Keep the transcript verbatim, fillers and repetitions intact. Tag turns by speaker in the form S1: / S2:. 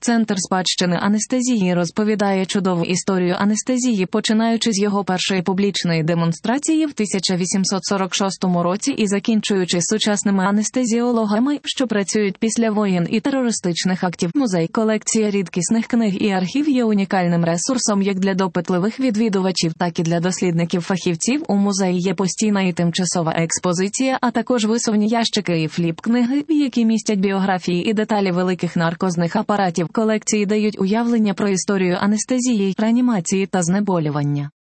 S1: Центр спадщини анестезії розповідає чудову історію анестезії, починаючи з його першої публічної демонстрації в тисяча вісімсот сорок шостому році і закінчуючи сучасними анестезіологами, що працюють після воєн і терористичних актів. Музей, колекція рідкісних книг і архів є унікальним ресурсом як для допитливих відвідувачів, так і для дослідників-фахівців. У музеї є постійна і тимчасова експозиція, а також висувні ящики і фліп-книги, які містять біографії і деталі великих наркозних апаратів. Колекції дають уявлення про історію анестезії, реанімації та знеболювання.